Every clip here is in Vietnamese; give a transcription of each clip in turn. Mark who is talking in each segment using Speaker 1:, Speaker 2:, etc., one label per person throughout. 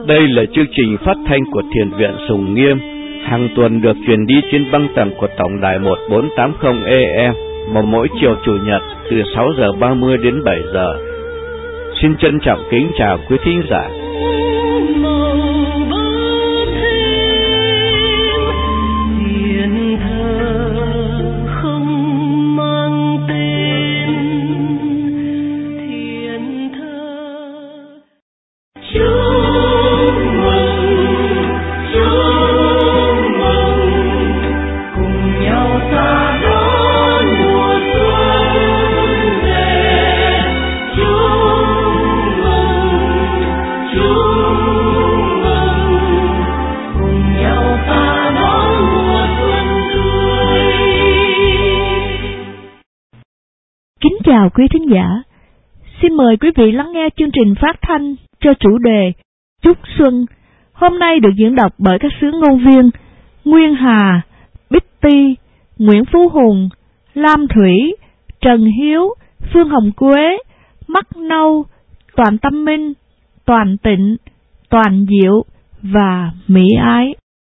Speaker 1: Đây là chương trình phát thanh của Thiền viện Sùng Nghiêm, hàng tuần được truyền đi trên băng tần của tổng đài 1480 AM vào mỗi chiều Chủ nhật từ 6 giờ 30 đến 7 giờ. Xin trân trọng kính chào quý thính giả.
Speaker 2: Chào quý thính giả, xin mời quý vị lắng nghe chương trình phát thanh cho chủ đề Chúc Xuân, hôm nay được diễn đọc bởi các sứ ngôn viên Nguyên Hà, Bích Ti, Nguyễn Phú Hùng, Lam Thủy, Trần Hiếu, Phương Hồng Quế, Mắt Nâu, Toàn Tâm Minh, Toàn Tịnh, Toàn Diệu và Mỹ Ái.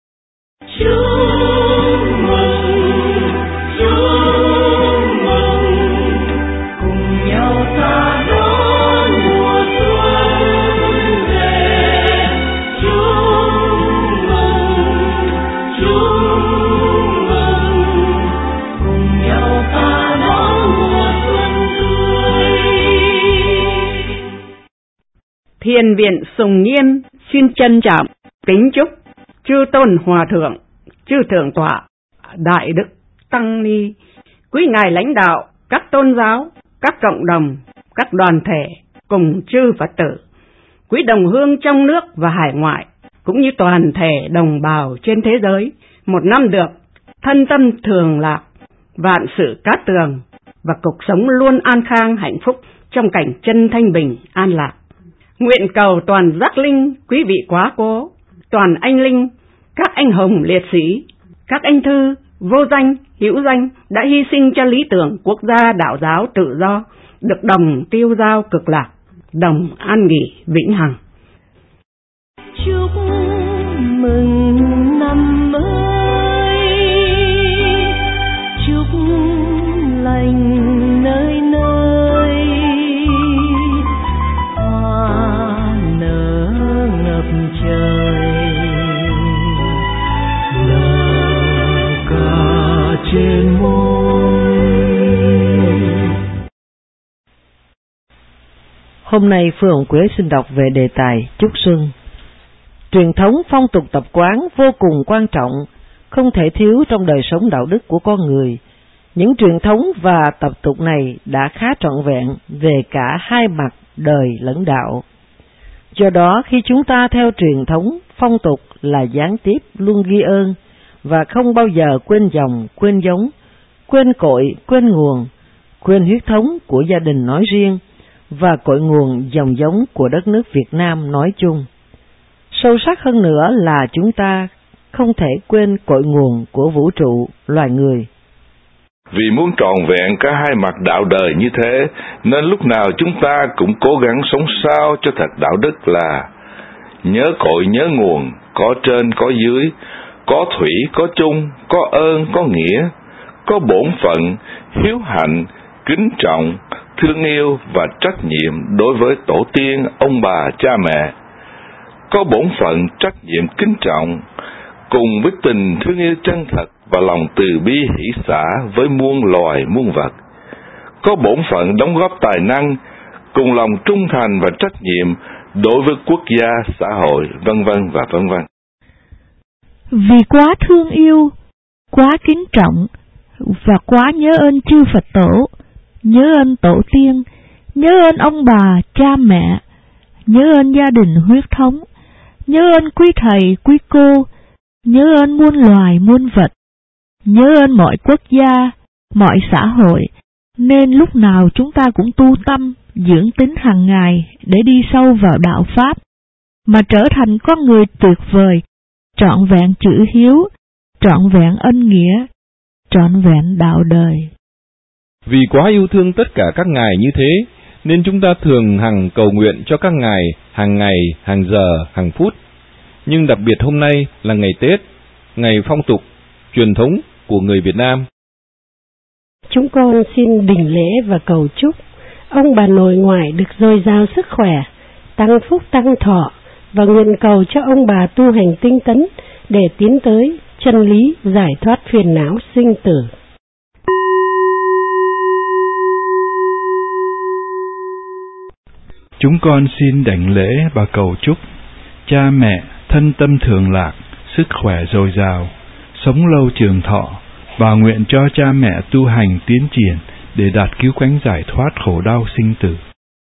Speaker 3: Thiền viện Sùng Nghiêm xin trân trọng kính chúc chư tôn hòa thượng, chư thượng tọa, đại đức tăng ni, quý ngài lãnh đạo các tôn giáo, các cộng đồng, các đoàn thể cùng chư Phật tử, quý đồng hương trong nước và hải ngoại, cũng như toàn thể đồng bào trên thế giới, một năm được thân tâm thường lạc, vạn sự cát tường và cuộc sống luôn an khang hạnh phúc trong cảnh chân thanh bình an lạc. Nguyện cầu toàn giác linh, quý vị quá cố, toàn anh linh, các anh hùng liệt sĩ, các anh thư, vô danh, hữu danh đã hy sinh cho lý tưởng quốc gia đạo giáo tự do, được đồng tiêu giao cực lạc, đồng an nghỉ vĩnh hằng.
Speaker 4: Chúc mừng năm mới, chúc lành nơi nơi, hoa nở ngập trời, nở cả trên môi.
Speaker 5: Hôm nay Phương Hồng Quế xin đọc về đề tài Chúc Xuân. Truyền thống phong tục tập quán vô cùng quan trọng, không thể thiếu trong đời sống đạo đức của con người. Những truyền thống và tập tục này đã khá trọn vẹn về cả hai mặt đời lẫn đạo. Do đó khi chúng ta theo truyền thống, phong tục là gián tiếp luôn ghi ơn và không bao giờ quên dòng, quên giống, quên cội, quên nguồn, quên huyết thống của gia đình nói riêng và cội nguồn dòng giống của đất nước Việt Nam nói chung. Sâu sắc hơn nữa là chúng ta không thể quên cội nguồn của vũ trụ, loài người.
Speaker 6: Vì muốn trọn vẹn cả hai mặt đạo đời như thế, nên lúc nào chúng ta cũng cố gắng sống sao cho thật đạo đức là nhớ cội nhớ nguồn, có trên có dưới, có thủy có chung, có ơn có nghĩa, có bổn phận, hiếu hạnh, kính trọng, thương yêu và trách nhiệm đối với tổ tiên, ông bà, cha mẹ. Có bổn phận, trách nhiệm kính trọng, cùng với tình thương yêu chân thật và lòng từ bi hỷ xả với muôn loài muôn vật. Có bổn phận đóng góp tài năng, cùng lòng trung thành và trách nhiệm đối với quốc gia, xã hội, vân vân và vân vân.
Speaker 2: Vì quá thương yêu, quá kính trọng và quá nhớ ơn chư Phật tổ, nhớ ơn tổ tiên, nhớ ơn ông bà, cha mẹ, nhớ ơn gia đình huyết thống, nhớ ơn quý thầy, quý cô, nhớ ơn muôn loài, muôn vật, nhớ ơn mọi quốc gia, mọi xã hội, nên lúc nào chúng ta cũng tu tâm, dưỡng tính hàng ngày để đi sâu vào đạo Pháp, mà trở thành con người tuyệt vời, trọn vẹn chữ hiếu, trọn vẹn ân nghĩa, trọn vẹn đạo đời.
Speaker 7: Vì quá yêu thương tất cả các ngài như thế, nên chúng ta thường hằng cầu nguyện cho các ngài, hàng giờ, hàng phút. Nhưng đặc biệt hôm nay là ngày Tết, ngày phong tục, truyền thống của người Việt Nam.
Speaker 8: Chúng con xin đỉnh lễ và cầu chúc ông bà nội ngoại được dồi dào sức khỏe, tăng phúc tăng thọ, và nguyện cầu cho ông bà tu hành tinh tấn để tiến tới chân lý giải thoát phiền não sinh tử.
Speaker 9: Chúng con xin đảnh lễ và cầu chúc cha mẹ thân tâm thường lạc, sức khỏe dồi dào, sống lâu trường thọ, và nguyện cho cha mẹ tu hành tiến triển để đạt cứu cánh giải thoát khổ đau sinh tử.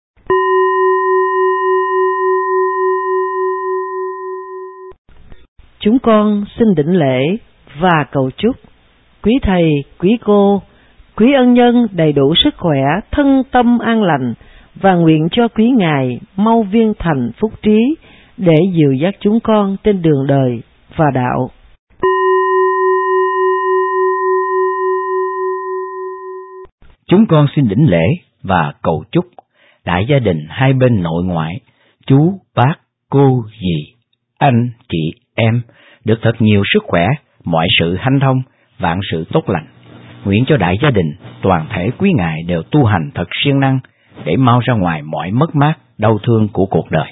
Speaker 5: Chúng con xin đảnh lễ và cầu chúc quý thầy, quý cô, quý ân nhân đầy đủ sức khỏe, thân tâm an lành, và nguyện cho quý ngài mau viên thành phúc trí để dìu dắt chúng con trên đường đời và đạo.
Speaker 10: Chúng con xin đảnh lễ và cầu chúc đại gia đình hai bên nội ngoại, chú, bác, cô, dì, anh, chị, em được thật nhiều sức khỏe, mọi sự hanh thông, vạn sự tốt lành. Nguyện cho đại gia đình, toàn thể quý ngài đều tu hành thật siêng năng để mau ra ngoài mọi mất mát, đau thương của cuộc đời.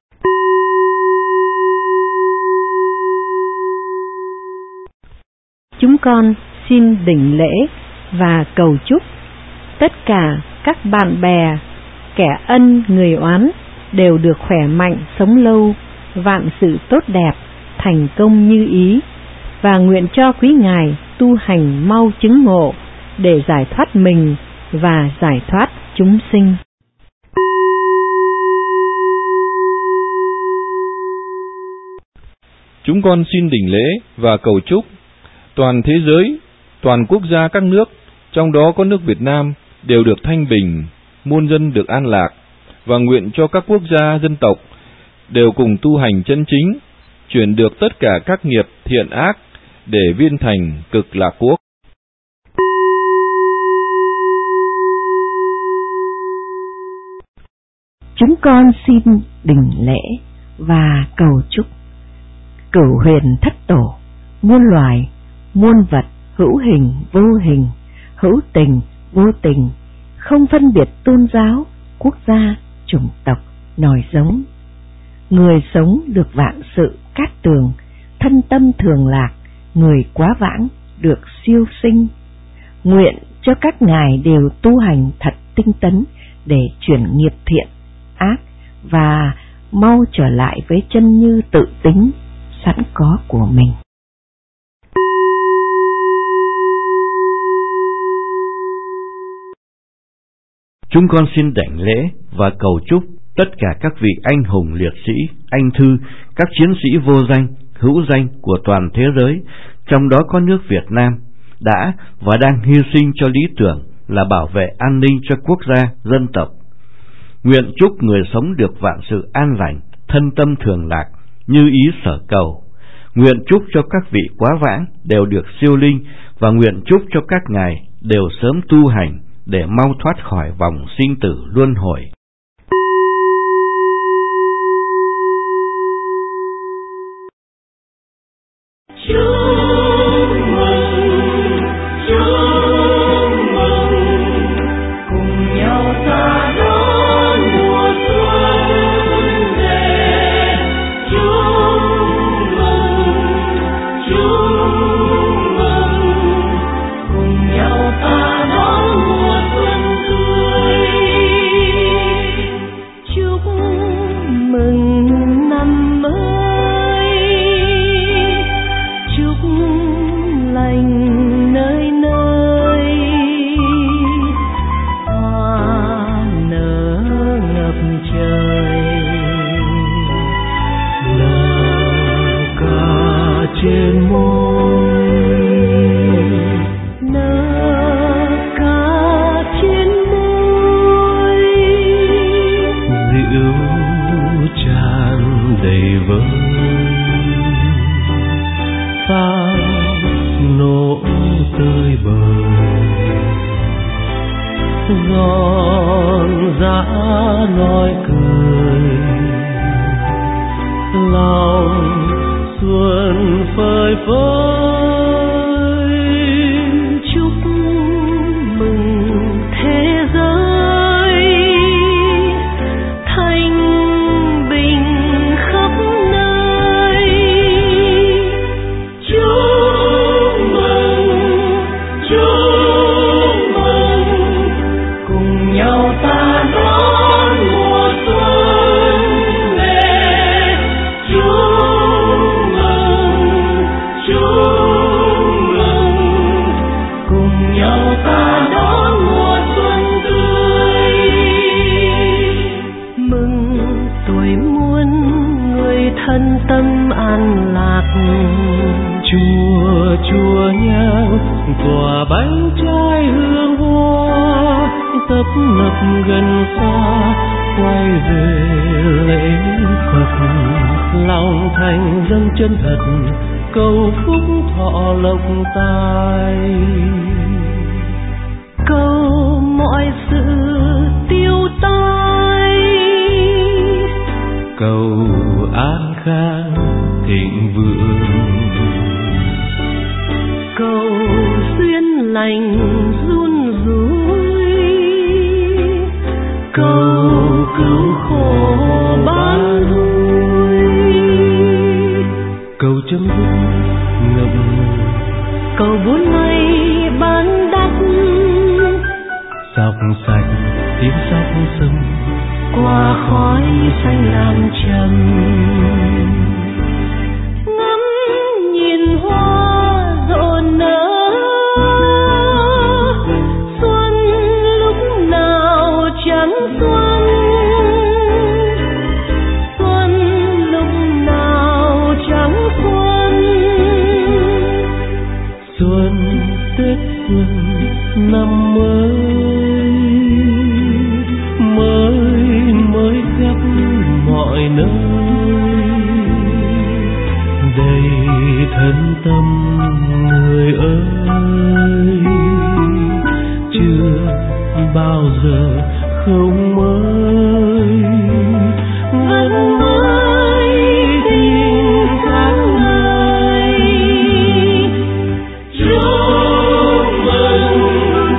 Speaker 8: Chúng con xin đỉnh lễ và cầu chúc tất cả các bạn bè, kẻ ân người oán đều được khỏe mạnh, sống lâu, vạn sự tốt đẹp, thành công như ý, và nguyện cho quý ngài tu hành mau chứng ngộ để giải thoát mình và giải thoát chúng sinh.
Speaker 7: Chúng con xin đỉnh lễ và cầu chúc toàn thế giới, toàn quốc gia các nước, trong đó có nước Việt Nam, đều được thanh bình, muôn dân được an lạc, và nguyện cho các quốc gia, dân tộc đều cùng tu hành chân chính, chuyển được tất cả các nghiệp thiện ác để viên thành cực lạc quốc.
Speaker 2: Chúng con xin đỉnh lễ và cầu chúc cửu huyền thất tổ, muôn loài, muôn vật, hữu hình, vô hình, hữu tình, vô tình, không phân biệt tôn giáo, quốc gia, chủng tộc, nòi giống. Người sống được vạn sự cát tường, thân tâm thường lạc, người quá vãng được siêu sinh. Nguyện cho các ngài đều tu hành thật tinh tấn để chuyển nghiệp thiện, ác và mau trở lại với chân như tự tính sẵn có của mình.
Speaker 1: Chúng con xin đảnh lễ và cầu chúc tất cả các vị anh hùng liệt sĩ, anh thư, các chiến sĩ vô danh, hữu danh của toàn thế giới, trong đó có nước Việt Nam, đã và đang hy sinh cho lý tưởng là bảo vệ an ninh cho quốc gia, dân tộc. Nguyện chúc người sống được vạn sự an lành, thân tâm thường lạc, như ý sở cầu. Nguyện chúc cho các vị quá vãng đều được siêu linh, và nguyện chúc cho các ngài đều sớm tu hành để mau thoát khỏi vòng sinh tử luân hồi.
Speaker 4: Chúc giòn giã nói cười, lòng xuân phơi phới, chúc mừng thế giới thanh bình khắp nơi. Chúc mừng cùng nhau ta đón mùa xuân về. Chúc mừng cùng nhau ta đón mùa xuân tươi. Mừng tuổi muôn người thân tâm an lạc, chùa nhang tỏa bánh trái hương hoa, tấp nập gần xa quay về lễ Phật. Lòng thành dâng chân thật, cầu phúc thọ lộc tài, cầu mọi sự tiêu tai, cầu an khang thịnh vượng, cầu duyên lành run rủi, cầu cứu khổ bán vui, cầu chấm dứt ngập ngừng, cầu bốn mây ban đắp, dọc sạch tiếng sóc sông qua khói xanh lam trầm. Ngắm nhìn hoa rộn nở, xuân lúc nào chẳng xuân, xuân lúc nào chẳng xuân. Xuân Tết xuân năm mới khắp mọi nơi, đầy thân tâm người ơi. Chưa bao giờ không mới, vẫn mới tình tháng ngày. Chúc mừng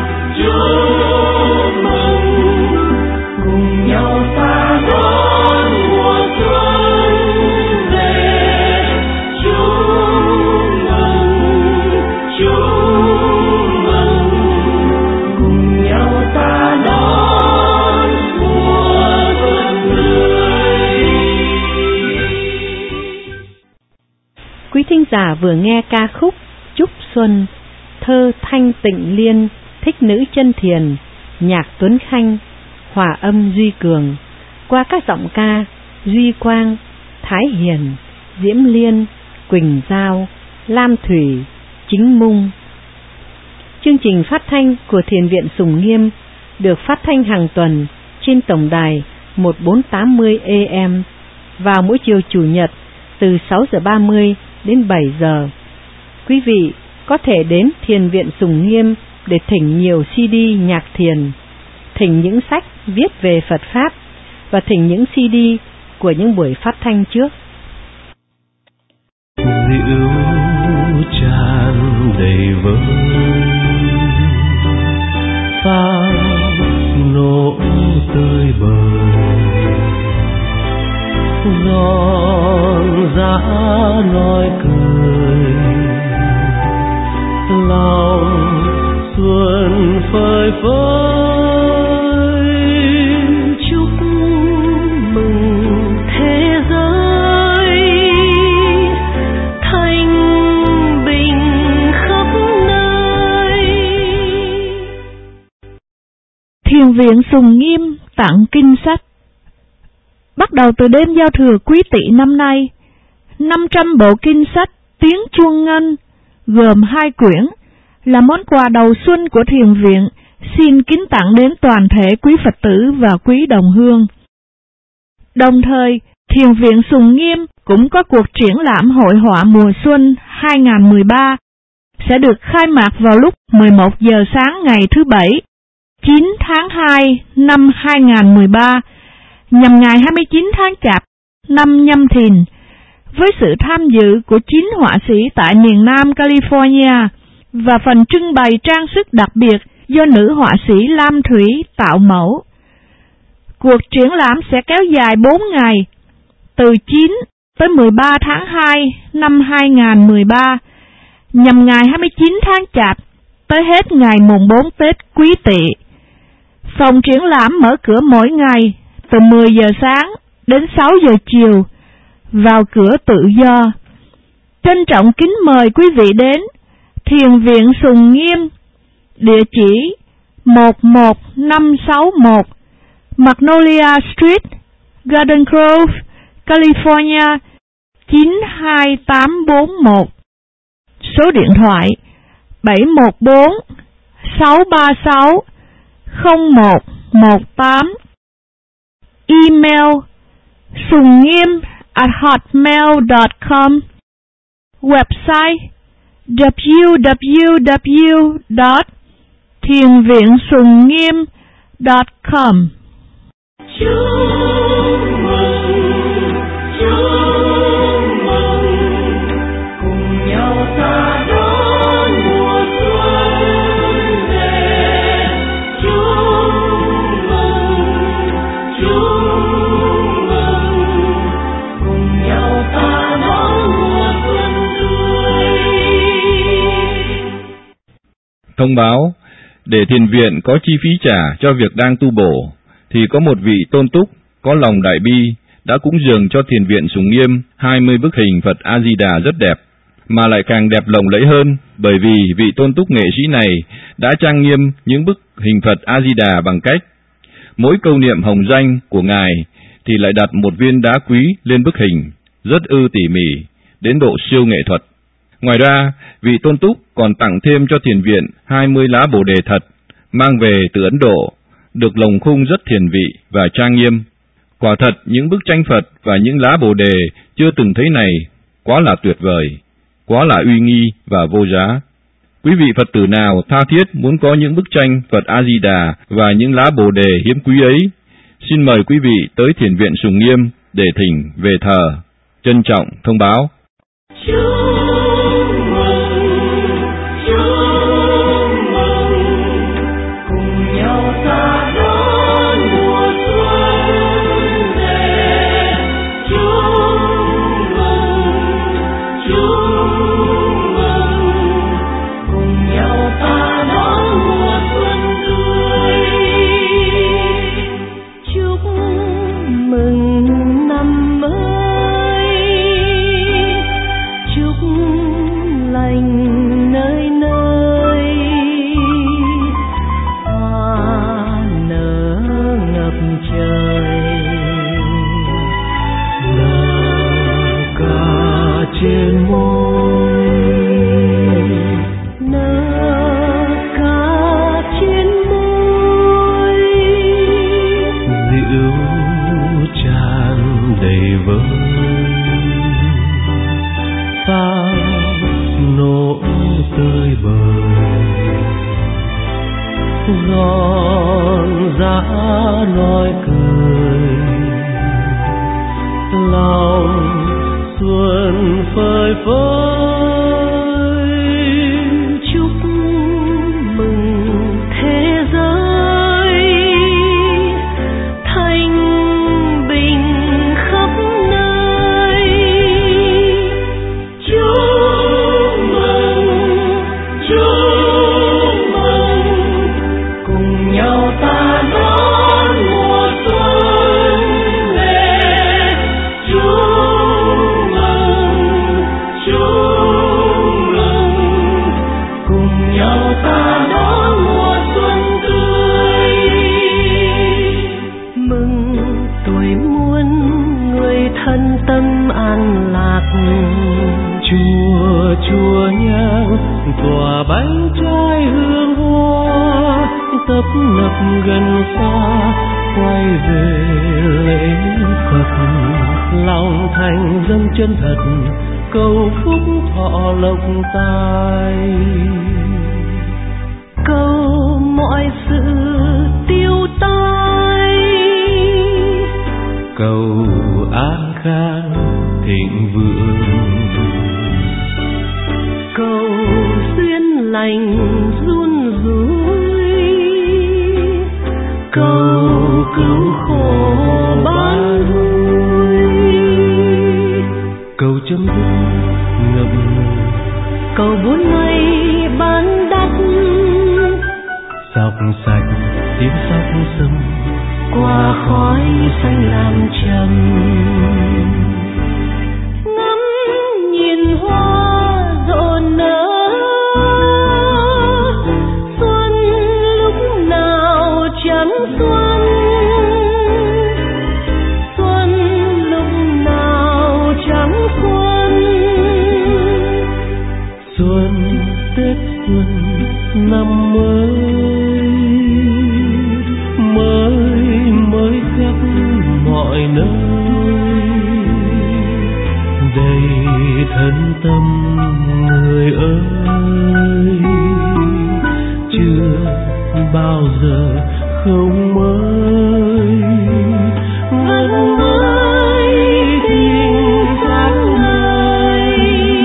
Speaker 4: cùng nhau ta đón mùa xuân về. Chúc mừng cùng nhau ta đón mùa xuân tươi.
Speaker 8: Quý thính giả vừa nghe ca khúc Chúc Xuân, thơ Thanh Tịnh Liên, thích nữ chân thiền, nhạc Tuấn Khanh, hòa âm Duy Cường, qua các giọng ca Duy Quang, Thái Hiền, Diễm Liên, Quỳnh Giao, Lam Thủy, Chính Mung. Chương trình phát thanh của Thiền viện Sùng Nghiêm được phát thanh hàng tuần trên tổng đài 1480 AM vào mỗi chiều Chủ nhật từ 6:30 đến 7 giờ. Quý vị có thể đến Thiền viện Sùng Nghiêm để thỉnh nhiều CD nhạc thiền, thỉnh những sách viết về Phật Pháp và thỉnh những CD của những buổi phát thanh trước.
Speaker 4: Rượu tràn đầy vơi, pháo nổ tươi bời, giòn giã nói cười, lòng xuân phơi phới. Chúc mừng thế giới thanh bình khắp nơi.
Speaker 2: Thiền viện Sùng Nghiêm tặng kinh sách. Bắt đầu từ đêm giao thừa Quý Tỵ năm nay, 500 bộ kinh sách tiếng Chuông Ngân gồm 2 quyển là món quà đầu xuân của thiền viện xin kính tặng đến toàn thể quý Phật tử và quý đồng hương. Đồng thời, thiền viện Sùng Nghiêm cũng có cuộc triển lãm hội họa mùa xuân 2013 sẽ được khai mạc vào lúc 11 giờ sáng ngày thứ Bảy, 9 tháng 2 năm 2013, nhằm ngày 29 tháng Chạp năm Nhâm Thìn, với sự tham dự của 9 họa sĩ tại miền Nam California và phần trưng bày trang sức đặc biệt do nữ họa sĩ Lam Thủy tạo mẫu. Cuộc triển lãm sẽ kéo dài 4 ngày, từ 9 tới 13 tháng 2 năm 2013, nhằm ngày 29 tháng Chạp tới hết ngày mùng 4 Tết Quý Tỵ. Phòng triển lãm mở cửa mỗi ngày từ 10 giờ sáng đến 6 giờ chiều, vào cửa tự do. Trân trọng kính mời quý vị đến Thiền viện Sùng Nghiêm, địa chỉ 11561 Magnolia Street, Garden Grove, California 92841. Số điện thoại 714 636 0118. Email sungniem@hotmail.com. Website www.thienviensungngiem.com.
Speaker 7: Thông báo, để thiền viện có chi phí trả cho việc đang tu bổ, thì có một vị tôn túc có lòng đại bi đã cúng dường cho thiền viện Sùng Nghiêm 20 bức hình Phật A-di-đà rất đẹp, mà lại càng đẹp lộng lẫy hơn bởi vì vị tôn túc nghệ sĩ này đã trang nghiêm những bức hình Phật A-di-đà bằng cách mỗi câu niệm hồng danh của Ngài thì lại đặt một viên đá quý lên bức hình, rất tỉ mỉ, đến độ siêu nghệ thuật. Ngoài ra, vị tôn túc còn tặng thêm cho thiền viện 20 lá Bồ đề thật, mang về từ Ấn Độ, được lồng khung rất thiền vị và trang nghiêm. Quả thật, những bức tranh Phật và những lá Bồ đề chưa từng thấy này quá là tuyệt vời, quá là uy nghi và vô giá. Quý vị Phật tử nào tha thiết muốn có những bức tranh Phật A-di-đà và những lá Bồ đề hiếm quý ấy, xin mời quý vị tới thiền viện Sùng Nghiêm để thỉnh về thờ. Trân trọng thông báo.
Speaker 4: Giòn giã nói cười, lòng xuân phơi phới, chúc mừng thế giới thanh bình khắp nơi. Chúc mừng cùng nhau ta đón mùa xuân về. Chúc mừng cùng nhau ta đón mùa xuân tươi. Mừng tuổi muôn người thân tâm an lạc, chùa nhang tỏa bánh trái hương hoa, tấp nập gần xa quay về lễ Phật. Lòng thành dâng chân thật cầu phúc thọ lộc tài, cầu mọi sự cứu khổ bán vui. Cầu chấm dứt ngập ngừng,
Speaker 8: cầu bốn mây bán đắt,
Speaker 4: dọc sạch tiếng sóc sông
Speaker 8: qua khói xanh lam trầm. Ngắm nhìn hoa rộn nở, xuân lúc nào chẳng xuân, xuân lúc nào chẳng xuân.
Speaker 4: Xuân Tết xuân năm mới, mới khắp mọi nơi, đầy thân tâm người ơi, chưa bao giờ không mới, vẫn mới tình tháng ngày.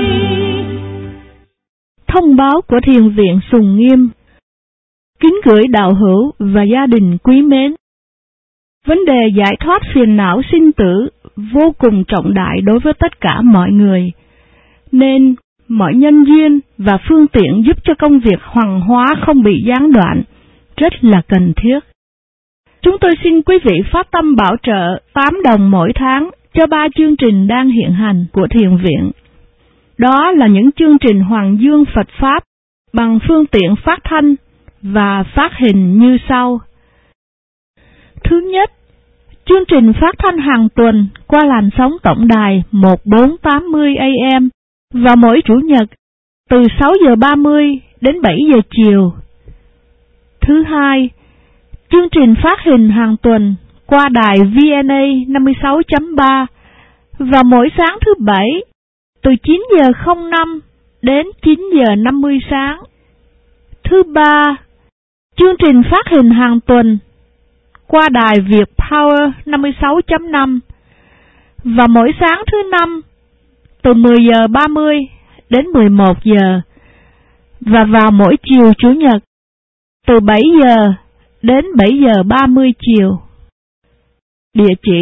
Speaker 2: Thông báo của Thiền viện Sùng Nghiêm. Kính gửi đạo hữu và gia đình quý mến. Vấn đề giải thoát phiền não sinh tử vô cùng trọng đại đối với tất cả mọi người, nên mọi nhân duyên và phương tiện giúp cho công việc hoằng hóa không bị gián đoạn rất là cần thiết. Chúng tôi xin quý vị phát tâm bảo trợ 8 đồng mỗi tháng cho 3 chương trình đang hiện hành của Thiền viện. Đó là những chương trình Hoàng Dương Phật Pháp bằng phương tiện phát thanh và phát hình như sau. Thứ nhất, chương trình phát thanh hàng tuần qua làn sóng tổng đài 1480 AM vào mỗi Chủ nhật từ 6 giờ 30 đến 7 giờ chiều. Thứ hai, chương trình phát hình hàng tuần qua đài VNA 56.3 vào mỗi sáng thứ Bảy từ 9 giờ 05 đến 9 giờ 50 sáng. Thứ ba, chương trình phát hình hàng tuần qua đài Việt Power 56.5 vào mỗi sáng thứ Năm từ 10 giờ 30 đến 11 giờ và vào mỗi chiều Chủ nhật từ 7 giờ đến 7 giờ 30 chiều. Địa chỉ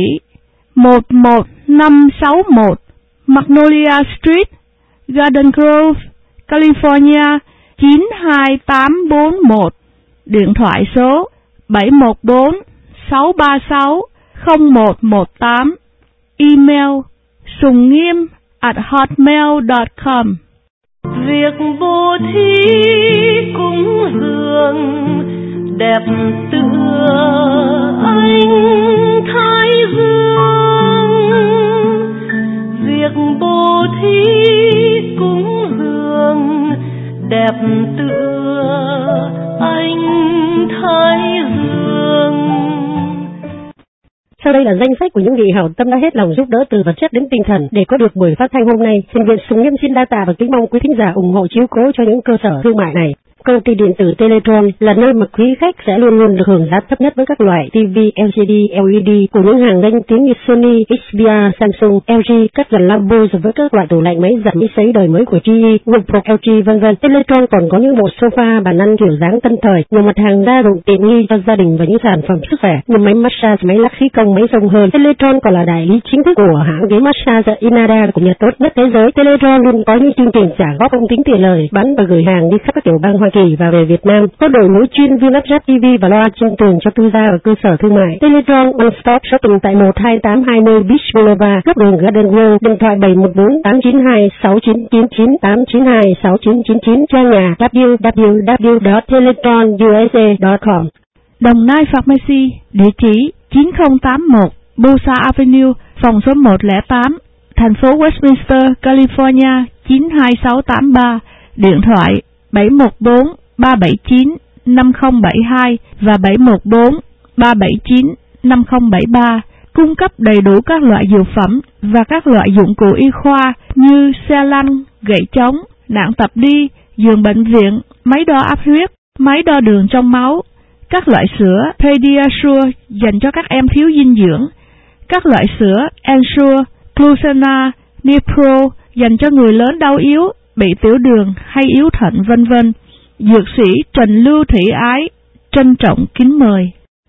Speaker 2: 11561 Magnolia Street, Garden Grove, California 92841. Điện thoại số 714-636-0118. Email sungngiem@hotmail.com.
Speaker 8: Việc bố thí cúng dường đẹp tựa ánh thái dương. Việc bố thí cúng dường đẹp tựa ánh thái dương.
Speaker 11: Sau đây là danh sách của những vị hảo tâm đã hết lòng giúp đỡ từ vật chất đến tinh thần để có được buổi phát thanh hôm nay. Thiền viện Sùng Nghiêm xin đa tạ và kính mong quý thính giả ủng hộ chiếu cố cho những cơ sở thương mại này. Công ty điện tử Teletron là nơi mà quý khách sẽ luôn luôn được hưởng giá thấp nhất với các loại TV, LCD, LED của những hàng danh tiếng như Sony, HDR, Samsung, LG, các dàn Lambo rồi với các loại tủ lạnh máy giặt máy sấy đời mới của GE, Wipro, LG vân vân. Teletron còn có những bộ sofa, bàn ăn kiểu dáng tân thời, nhiều mặt hàng gia dụng tiện nghi cho gia đình và những sản phẩm sức khỏe như máy massage, máy lắc khí công, máy xông hơi. Teletron còn là đại lý chính thức của hãng ghế massage Inada của Nhật tốt nhất thế giới. Teletron luôn có những chương trình trả góp không tính tiền lời, bán và gửi hàng đi khắp các tiểu bang Hoa Kỳ và về Việt Nam. Có đội ngũ chuyên viên lắp ráp TV và loa trên tường cho tư gia và cơ sở thương mại. Teletron One Stop Shopping tại 12820 Beach Boulevard, góc đường Garden Grove. Điện thoại 714-892-6999, 892-6999. Trang nhà www.teletronusa.com.
Speaker 2: Đồng Nai Pharmacy, địa chỉ 9081 Busa Avenue, phòng số 108, thành phố Westminster, California 92683. Điện thoại 714-379-5072 và 714-379-5073, cung cấp đầy đủ các loại dược phẩm và các loại dụng cụ y khoa như xe lăn, gậy chống, nạng tập đi, giường bệnh viện, máy đo áp huyết, máy đo đường trong máu, các loại sữa Pediasure dành cho các em thiếu dinh dưỡng, các loại sữa Ensure, Glucena, Nipro dành cho người lớn đau yếu, bị tiểu đường hay yếu thận vân vân. Dược sĩ Trần Lưu Thị Ái trân trọng kính mời.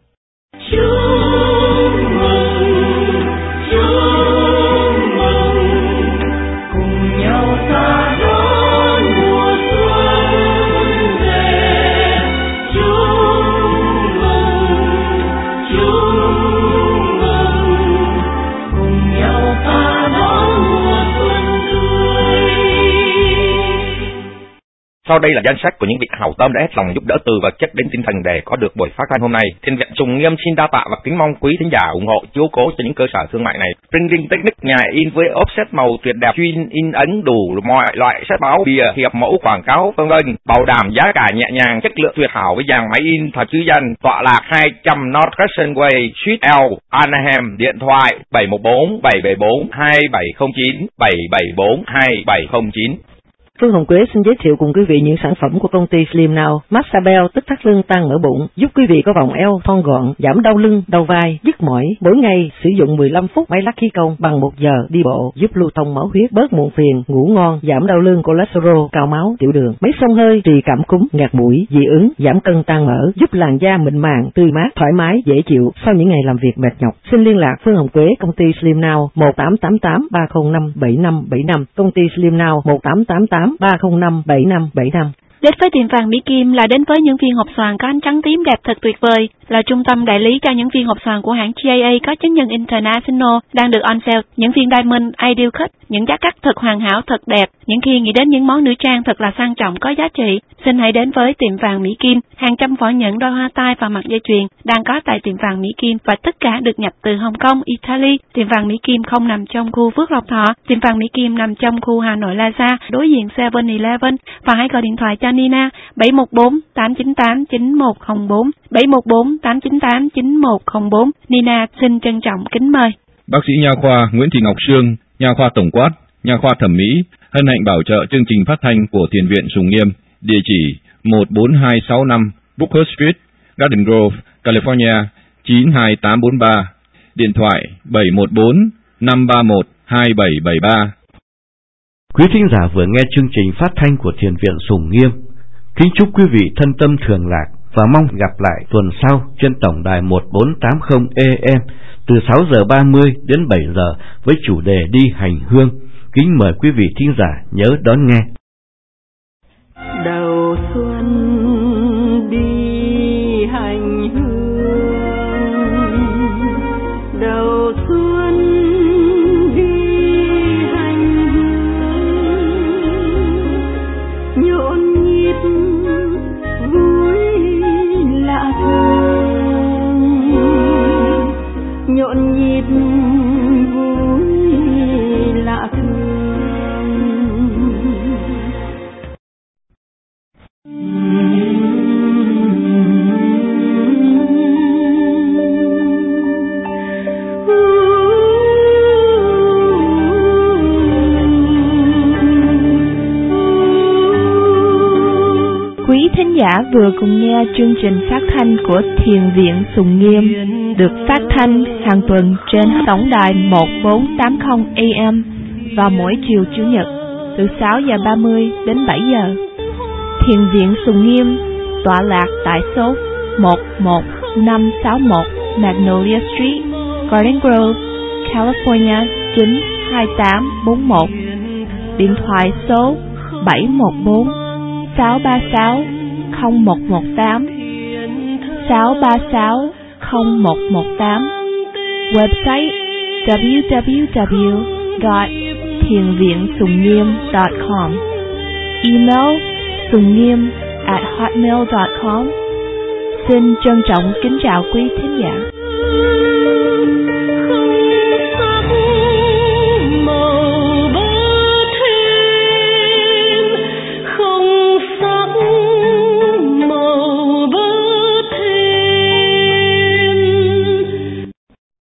Speaker 12: Sau đây là danh sách của những vị hảo tâm đã hết lòng giúp đỡ từ vật chất đến tinh thần để có được buổi phát thanh hôm nay. Thiền viện Sùng Nghiêm xin đa tạ và kính mong quý thính giả ủng hộ chiếu cố cho những cơ sở thương mại này. Printing Technique, nhà in với offset màu tuyệt đẹp, chuyên in ấn đủ mọi loại sách báo, bìa, hiệp mẫu, quảng cáo, vân vân, bảo đảm giá cả nhẹ nhàng, chất lượng tuyệt hảo với dàn máy in thật chứ danh. Tọa lạc 200 North Crescent Way, Suite L, Anaheim. Điện thoại 714 774 2709 774 2709.
Speaker 5: Phương Hồng Quế xin giới thiệu cùng quý vị những sản phẩm của công ty Slim Now. Massage Bell tức thắt lưng tăng mỡ bụng, giúp quý vị có vòng eo thon gọn, giảm đau lưng, đau vai, nhức mỏi. Mỗi ngày sử dụng 15 phút máy lắc khí công bằng 1 giờ đi bộ, giúp lưu thông máu huyết, bớt muộn phiền, ngủ ngon, giảm đau lưng, cholesterol, cao máu, tiểu đường. Máy xông hơi trị cảm cúm, nghẹt mũi, dị ứng, giảm cân tăng mỡ, giúp làn da mịn màng, tươi mát, thoải mái, dễ chịu sau những ngày làm việc mệt nhọc. Xin liên lạc Phương Hồng Quế, công ty Slim Now 1888 305 7575, công ty Slim Now 1888 305 7575.
Speaker 13: Đến với tiệm vàng Mỹ Kim là đến với những viên hộp xoàn có ánh trắng tím đẹp thật tuyệt vời, là trung tâm đại lý cho những viên hộp xoàn của hãng GAA có chứng nhận International đang được on sale. Những viên Diamond Ideal Cut, những giá cắt thật hoàn hảo, thật đẹp. Những khi nghĩ đến những món nữ trang thật là sang trọng có giá trị, xin hãy đến với tiệm vàng Mỹ Kim. Hàng trăm vỏ nhẫn, đôi hoa tai và mặt dây chuyền đang có tại tiệm vàng Mỹ Kim và tất cả được nhập từ Hồng Kông, Italy. Tiệm vàng Mỹ Kim không nằm trong khu Phước Lộc Thọ, tiệm vàng Mỹ Kim nằm trong khu Hà Nội Plaza, đối diện 7-Eleven. Và hãy gọi điện thoại cho Nina 714 898 9104 714 898 9104. Nina xin trân trọng kính mời.
Speaker 7: Bác sĩ nha khoa Nguyễn Thị Ngọc Sương, nha khoa tổng quát, nha khoa thẩm mỹ, hân hạnh bảo trợ chương trình phát thanh của Thiền viện Sùng Nghiêm. Địa chỉ 14265 Booker Street, Garden Grove, California 92843. Điện thoại 714 531 2773.
Speaker 1: Quý thính giả vừa nghe chương trình phát thanh của Thiền viện Sùng Nghiêm. Kính chúc quý vị thân tâm thường lạc và mong gặp lại tuần sau trên tổng đài 1480 AM từ 6 giờ 30 đến 7 giờ với chủ đề đi hành hương. Kính mời quý vị thính giả nhớ đón nghe.
Speaker 3: Đầu xuân đi hành hương, đầu xuân đi hành hương, nhộn nhịp vui lạ thường, nhộn nhịp vui lạ thường.
Speaker 2: Quý thính giả vừa cùng nghe chương trình phát thanh của Thiền viện Sùng Nghiêm được phát thanh hàng tuần trên tổng đài 1480 AM vào mỗi chiều Chủ nhật từ 6 giờ 30 đến 7 giờ. Thiền viện Sùng Nghiêm tọa lạc tại số 11561 Magnolia Street, Garden Grove, California 92841. Điện thoại số 714 636 0118 636 0118. Website www.thienviensungngiem.com. Email sungniem@hotmail.com. Xin trân trọng kính chào quý thính giả.